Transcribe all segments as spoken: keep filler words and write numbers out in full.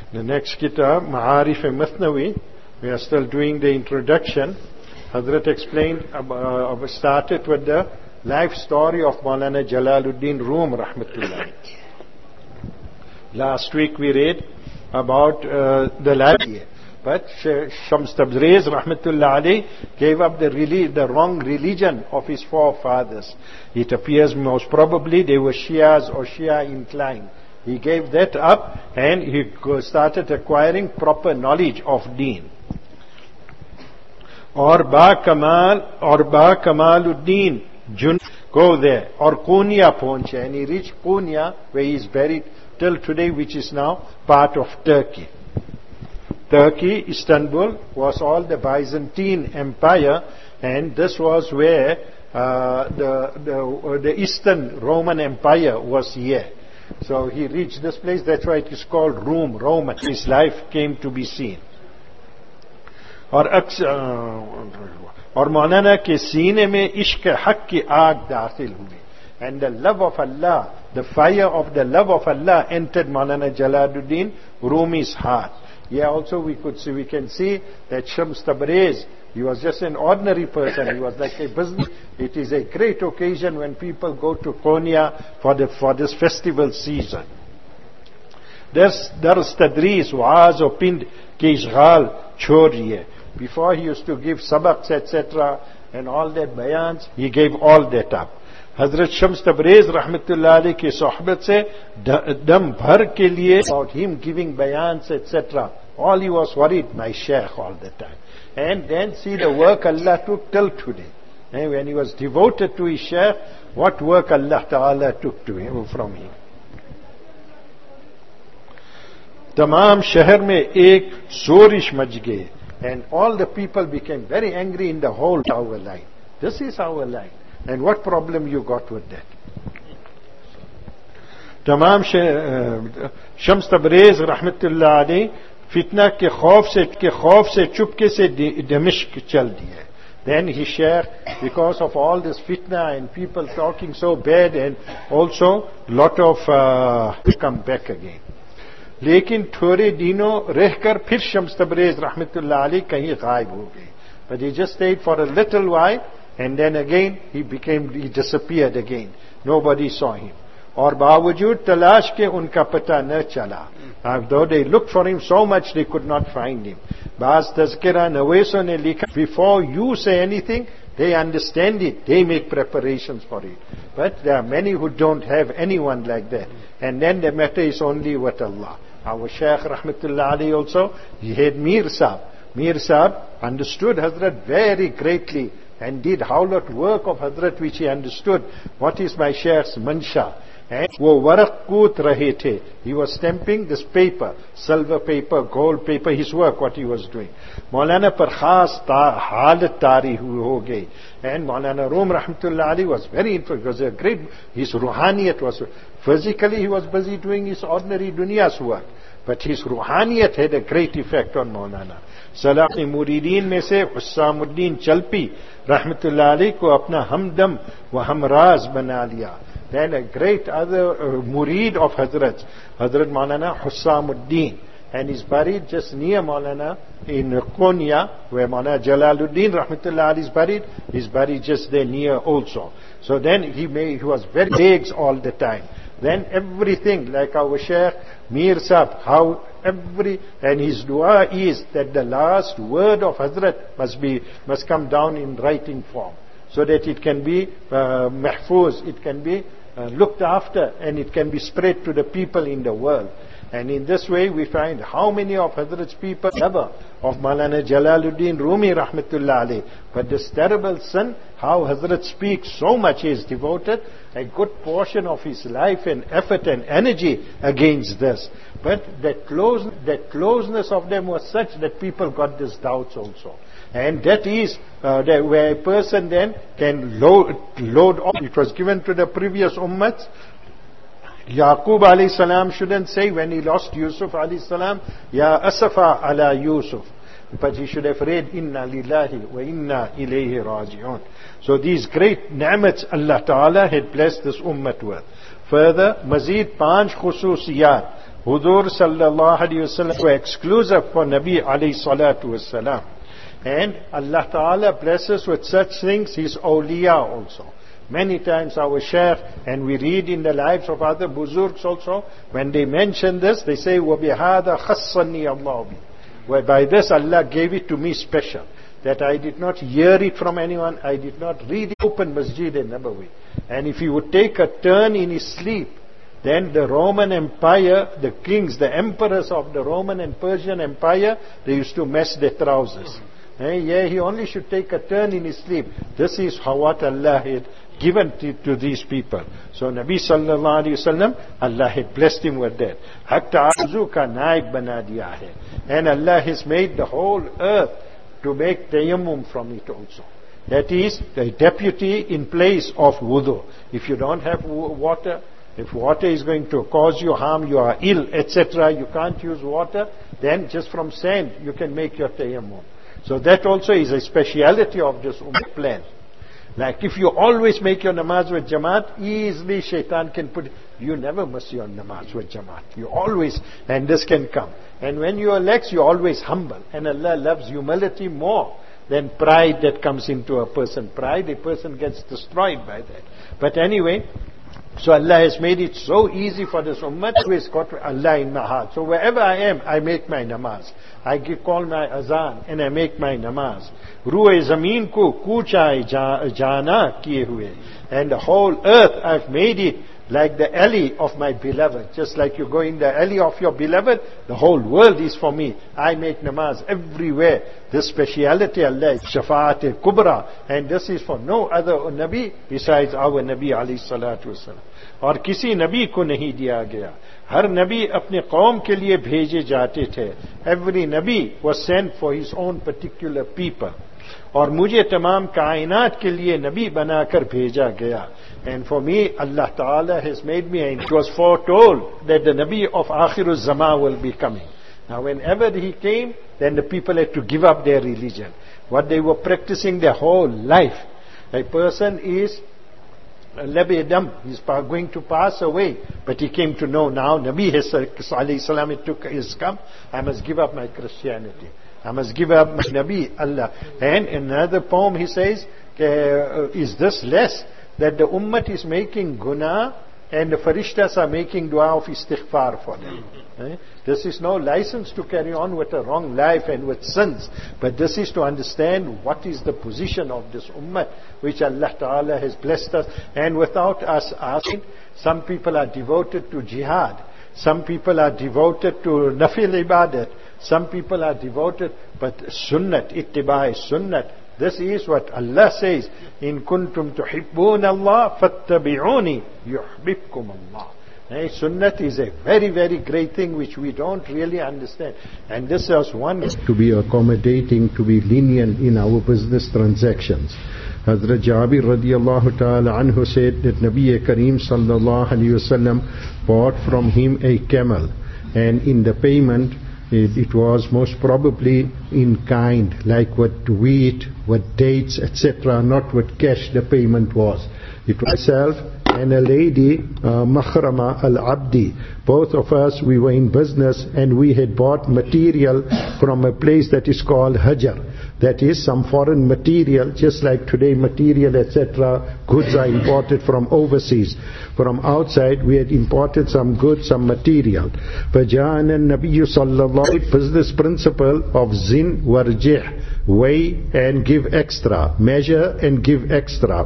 The next kitab, Ma'arif al-Mathnawi, we are still doing the introduction. Hazrat explained, uh, started with the life story of Maulana Jalaluddin Rum, rahmatullah. Last week we read about uh, the life, but Shams Tabriz, rahmatullah alayh, gave up the, relig- the wrong religion of his forefathers. It appears most probably they were Shias or Shia inclined. He gave that up and he started acquiring proper knowledge of deen. Or Ba Kamal, or Ba Kamaluddin Jun, go there. Or Konya Ponche, and he reached Konya where he is buried till today, which is now part of Turkey. Turkey, Istanbul, was all the Byzantine Empire, and this was where uh, the, the, the Eastern Roman Empire was here. So he reached this place, that's why it is called Rome, Roman. His life came to be seen. और अक्स और मौलाना के सीने में इश्क हक की आग दाखिल हुई. And the love of Allah, the fire of the love of Allah entered Maulana Jalaluddin Rumi's heart. Yeah, also we could see, we can see that Shams Tabriz, he was just an ordinary person. He was like a business. It is a great occasion when people go to Konya for the for this festival season. There's Dars Tadris, Waaz or Pind ke ishghal chhodiye. Before he used to give sabaks, et cetera, and all that bayans, he gave all that up. Hazrat Shams Tabriz rahmatullah alayhi ki sohbat se dam bhar ke liye, about him giving bayans, et cetera. All he was worried, my sheikh, all the time. And then see the work Allah took till today. And when he was devoted to his sheikh, what work Allah Ta'ala took to him, from him. Tamam shahar mein ek sorish mach gaye. And all the people became very angry in the whole our line. This is our line. And what problem you got with that? Tamam Shams Tabriz rahmatullah alayhi fitna ke khauf se ke khauf se chupke se Damashq chal diya. Then his sheikh, because of all this fitna and people talking so bad, and also lot of uh, come back again. लेकिन थोड़े दिनों रहकर फिर शम्स तबरेज रहमतुल्लाह अलैह कहीं गायब हो गए. But he just stayed for a little while and then again he became, he disappeared again. Nobody saw him. और बावजूद तलाश के उनका पता न चला. Though they looked for him so much, they could not find him. बाज तज़किरा नवेसों ने लिखा, before you say anything, they understand it, they make preparations for it. But there are many who don't have anyone like that. And then the matter is only with Allah. Our Shaykh rahmatullah alayhi also, he had Mir Sahib. Mir Sahib understood Hazrat very greatly and did howlot work of Hazrat which he understood. What is my Shaykh's mansha? And wo waraq koot rahe the. He was stamping this paper, silver paper, gold paper, his work, what he was doing. Maulana par khas halat tari ho gayi. And Maulana Rum rahmatullah alayhi was very interested. He was a great, his ruhaniyat was, physically he was busy doing his ordinary dunya's work. But his ruhaniyat had a great effect on Maulana. Salafi Murideen में से हुस्सामुद्दीन चलपी rahmatullah alayhi को अपना हमदम व हमराज बना लिया. Then a great other uh, murid of Hazrat, Hazrat Maulana Hussamuddin, and he's buried just near Maulana in Konya, where Maulana Jalaluddin rahmatullah alayhi is buried. He's buried just there near also. So then he made, he was very big all the time. Then everything, like our Shaykh Mir Sahib, how every, and his dua is that the last word of Hazrat must be, must come down in writing form, so that it can be uh, mahfuz, it can be uh, looked after, and it can be spread to the people in the world. And in this way we find how many of Hazrat's people ever of Maulana Jalaluddin Rumi rahmatullah alayh. But this terrible sin, how Hazrat speaks so much, he is devoted a good portion of his life and effort and energy against this. But that close, that closeness of them was such that people got these doubts also. And that is uh, that where a person then can load, load off. It was given to the previous ummats. Yaqub alayhi salam shouldn't say when he lost Yusuf alayhi salam, Ya asafa ala Yusuf. But he should have read, Inna lillahi wa inna ilayhi raji'un. So these great ni'mats Allah Ta'ala had blessed this ummat with. Further, mazid panch khususiyat Hudur sallallahu alayhi wa sallam were exclusive for Nabi alayhi salatu wasalam. And Allah Ta'ala blesses with such things His awliya also. Many times our Shaykh, and we read in the lives of other Buzurgs also, when they mention this, they say, وَبِهَذَا خَصَّنِي اللَّهُ بِي. Whereby this Allah gave it to me special. That I did not hear it from anyone, I did not read it. Open Masjid in Nabawi. And if he would take a turn in his sleep, then the Roman Empire, the kings, the emperors of the Roman and Persian Empire, they used to mess their trousers. Eh, yeah, he only should take a turn in his sleep. This is how what Allah had given to, to these people. So Nabi sallallahu alayhi wasallam, Allah had blessed him with that. Hatta arzu ka naib bana diya hai. And Allah has made the whole earth to make tayammum from it also. That is the deputy in place of wudu. If you don't have water, if water is going to cause you harm, you are ill, et cetera, you can't use water, then just from sand you can make your tayammum. So that also is a speciality of this ummah plan. Like if you always make your namaz with jamaat, easily shaitan can put, you never miss your namaz with jamaat. You always, and this can come. And when you are lax, you are always humble. And Allah loves humility more than pride that comes into a person. Pride, a person gets destroyed by that. But anyway, so Allah has made it so easy for this ummah. Always got Allah in my heart. So wherever I am, I make my namaz. I give, call my azan and I make my namaz. Ruhe zameen ko kuchai jana kiye hue. And the whole earth I've made it like the alley of my beloved. Just like you go in the alley of your beloved, the whole world is for me. I make namaz everywhere. This speciality Allah is Shafa'at Kubra. And this is for no other Nabi besides our Nabi alayhi salatu wasalam. और किसी नबी को नहीं दिया गया. हर नबी अपने कौम के लिए भेजे जाते थे. Every Nabi was sent for his own particular people. और मुझे तमाम कायनात के लिए नबी बनाकर भेजा गया. And for me, Allah Ta'ala has made me, and it was foretold that the Nabi of Akhiruz Zaman will be coming. Now whenever he came, then the people had to give up their religion. What they were practicing their whole life. A person is Labedam, he's going to pass away, but he came to know now, Nabi alayhi salam, it took his come, I must give up my Christianity. I must give up my Nabi, Allah. And in another poem he says, uh, is this less? That the ummah is making guna and the farishtas are making dua of istighfar for them. Eh? This is no license to carry on with a wrong life and with sins. But this is to understand what is the position of this ummah which Allah Ta'ala has blessed us. And without us asking, some people are devoted to jihad. Some people are devoted to nafil ibadat. Some people are devoted, but sunnat, ittibai sunnat. This is what Allah says, in kuntum tuhibbun Allah fattabi'uni yuhbibkum Allah. Hey, sunnat is a very, very great thing which we don't really understand. And this is one. To be accommodating, to be lenient in our business transactions. Hazrat Jabir radiallahu ta'ala anhu said that Nabi Kareem sallallahu alayhi wasallam bought from him a camel. And in the payment, It, it was most probably in kind, like what wheat, what dates, et cetera, not what cash the payment was. It was myself and a lady, uh, Makhrama al-Abdi. Both of us, we were in business and we had bought material from a place that is called Hajar. That is some foreign material, just like today material, et cetera. Goods are imported from overseas. From outside, we had imported some goods, some material. فَجَاءَنَا النَّبِيُّ صَلَّى اللَّهُ Business principle of zin warjih, weigh and give extra, measure and give extra.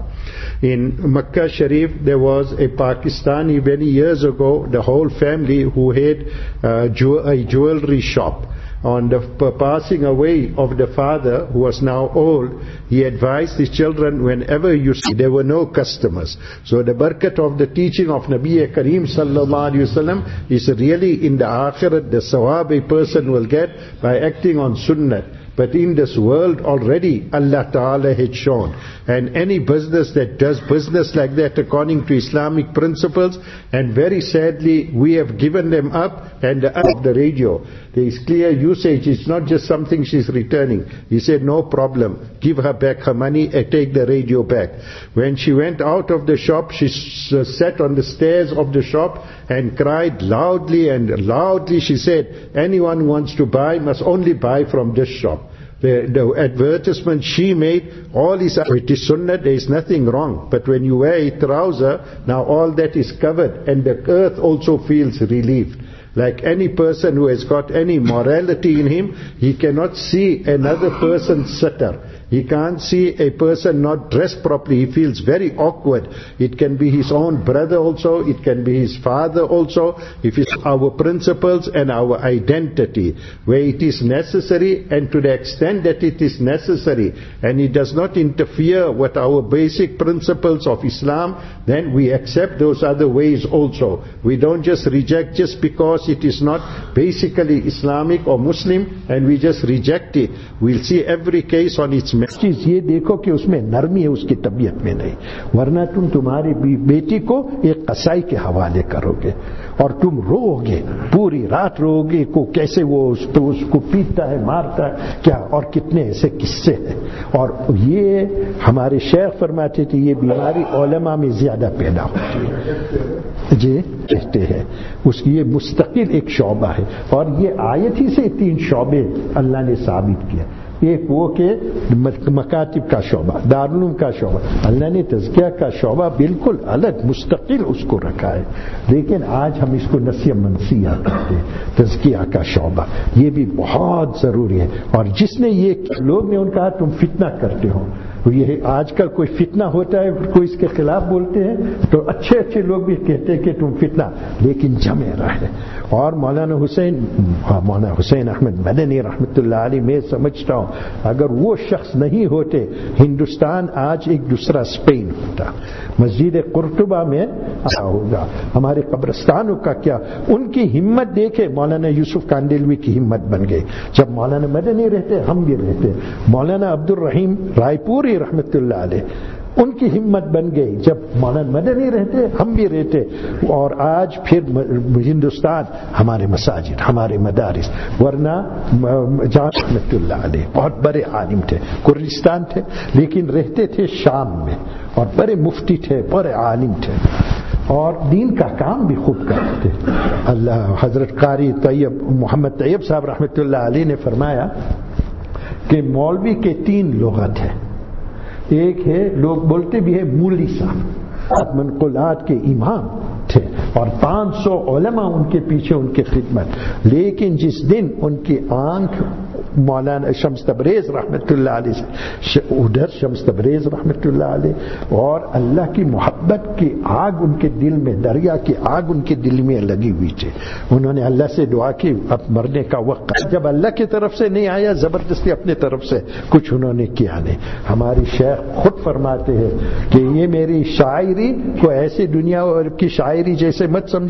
In Makkah Sharif, there was a Pakistani many years ago, the whole family who had uh, jew- a jewelry shop. On the passing away of the father, who was now old, he advised his children, whenever you see, there were no customers. So the barakat of the teaching of Nabi Kareem sallallahu alayhi wasallam is really in the akhirat, the sawab a person will get by acting on sunnah. But in this world already Allah Ta'ala had shown. And any business that does business like that according to Islamic principles, and very sadly we have given them up, and the, of the radio, there is clear usage. It's not just something she's returning. He said, no problem, give her back her money and take the radio back. When she went out of the shop, she sat on the stairs of the shop and cried loudly and loudly. She said, anyone who wants to buy must only buy from this shop. The, the advertisement she made, all is, it is sunnah, there is nothing wrong. But when you wear a trouser, now all that is covered, and the earth also feels relieved. Like any person who has got any morality in him, he cannot see another person sitter. He can't see a person not dressed properly. He feels very awkward. It can be his own brother also. It can be his father also. If it's our principles and our identity, where it is necessary, and to the extent that it is necessary, and it does not interfere with our basic principles of Islam, then we accept those other ways also. We don't just reject just because it is not basically Islamic or Muslim, and we just reject it. We'll see every case on its چیز یہ دیکھو کہ اس میں نرمی ہے اس کی طبیعت میں نہیں، ورنہ تم تمہاری بیٹی کو ایک قصائی کے حوالے کرو گے اور تم رو گے، پوری رات رو گے کو کیسے وہ اس تو اس کو پیٹتا ہے، مارتا ہے کیا، اور کتنے ایسے قصے ہیں. اور یہ ہمارے شیخ فرماتے تھے یہ بیماری علماء میں زیادہ پیدا ہوتی ہے جی کہتے ہیں. اس کی یہ مستقل ایک شعبہ ہے، اور یہ آیت ہی سے تین شعبے اللہ نے ثابت کیا. ایک وہ کہ مکاتب کا شعبہ، دارالعلوم کا شعبہ، اللہ نے تزکیہ کا شعبہ بالکل الگ مستقل اس کو رکھا ہے. لیکن آج ہم اس کو نسیہ منسیہ کہتے ہیں. تزکیہ کا شعبہ یہ بھی بہت ضروری ہے. اور جس نے یہ لوگ نے ان کہا تم فتنہ کرتے ہو، یہ آج کل کوئی فتنہ ہوتا ہے کوئی اس کے خلاف بولتے ہیں تو اچھے اچھے لوگ بھی کہتے ہیں کہ تم فتنہ، لیکن جمے رہے. اور مولانا حسین مولانا حسین احمد مدنی رحمۃ اللہ علیہ میں سمجھتا ہوں اگر وہ شخص نہیں ہوتے ہندوستان آج ایک دوسرا اسپین ہوتا. مسجد قرطبہ میں ایسا ہوگا، ہمارے قبرستانوں کا کیا. ان کی ہمت دیکھے، مولانا یوسف کاندلوی کی ہمت بن گئی. جب مولانا مدنی رہتے ہم بھی رہتے، مولانا عبد الرحیم رائے پوری رحمۃ اللہ علیہ ان کی ہمت بن گئی. جب مولانا مدنی رہتے ہم بھی رہتے. اور آج پھر ہندوستان ہمارے مساجد ہمارے مدارس، ورنہ جہاں رحمۃ اللہ علیہ بہت بڑے عالم تھے، کردستان تھے لیکن رہتے تھے شام میں، اور بڑے مفتی تھے، بڑے عالم تھے، اور دین کا کام بھی خوب کرتے تھے. اللہ حضرت قاری طیب محمد طیب صاحب رحمۃ اللہ علیہ نے فرمایا کہ مولوی کے تین لغت ہیں. ایک ہے لوگ بولتے بھی ہے مولی صاحب، منقولات کے امام تھے اور پانچ سو علماء ان کے پیچھے ان کی خدمت. لیکن جس دن ان کی آنکھ مولانا شمس تبریز رحمۃ اللہ علیہ سے ادھر شمس تبریز رحمۃ اللہ علیہ اور اللہ کی محبت کی آگ ان کے دل میں، دریا کی آگ ان کے دل میں لگی ہوئی تھی. انہوں نے اللہ سے دعا کی اب مرنے کا وقت، جب اللہ کی طرف سے نہیں آیا زبردستی اپنے طرف سے کچھ انہوں نے کیا نہیں. ہماری شیخ خود فرماتے ہیں کہ یہ میری شاعری کو ایسی دنیا کی شاعری جیسے مت سمجھ